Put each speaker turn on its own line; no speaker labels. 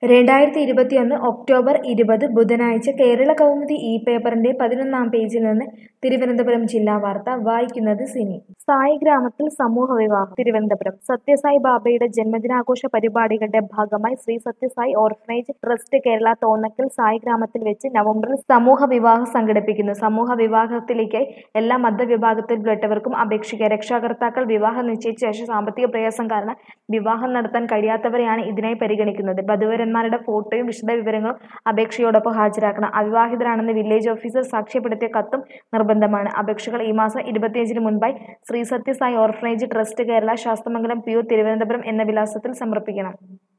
2021 October 20 ബുധനാഴ്ച കേരള കൗമുദി പേപ്പറിന്റെ 11-ാം പേജിൽ നിന്ന് തിരുവനന്തപുരം ജില്ലാ വാർത്ത വായിക്കുന്നത് സിനി. സായി ഗ്രാമത്തിൽ സമൂഹ വിവാഹം. തിരുവനന്തപുരം സത്യസായി ബാബയുടെ ജന്മദിനാഘോഷ പരിപാടികളുടെ ഭാഗമായി ശ്രീ സത്യസായി ഓർഫനേജ് ട്രസ്റ്റ് കേരള തോന്നക്കൽ സായി ഗ്രാമത്തിൽ വെച്ച് നവംബറിൽ സമൂഹ വിവാഹം സംഘടിപ്പിക്കുന്നു. സമൂഹ വിവാഹത്തിലേക്കായി എല്ലാ മതവിഭാഗത്തിൽപ്പെട്ടവർക്കും അപേക്ഷിക്കാം. രക്ഷാകർത്താക്കൾ വിവാഹം നിശ്ചയിച്ച ശേഷം സാമ്പത്തിക പ്രയാസം കാരണം വിവാഹം നടത്താൻ കഴിയാത്തവരെയാണ് ഇതിനായി പരിഗണിക്കുന്നത്. വധൂവരന്മാരുടെ ഫോട്ടോയും വിശദവിവരങ്ങളും അപേക്ഷയോടൊപ്പം ഹാജരാക്കണം. അവിവാഹിതരാണെന്ന് വില്ലേജ് ഓഫീസർ സാക്ഷ്യപ്പെടുത്തിയ കത്തും നിർബന്ധമാണ്. അപേക്ഷകൾ ഈ മാസം 25-ന് മുൻപായി Shri Sathya Sai orphanage trust Kerala, Sasthamangalam, PO, Thiruvananthapuram എന്ന വിലാസത്തിൽ സമർപ്പിക്കണം.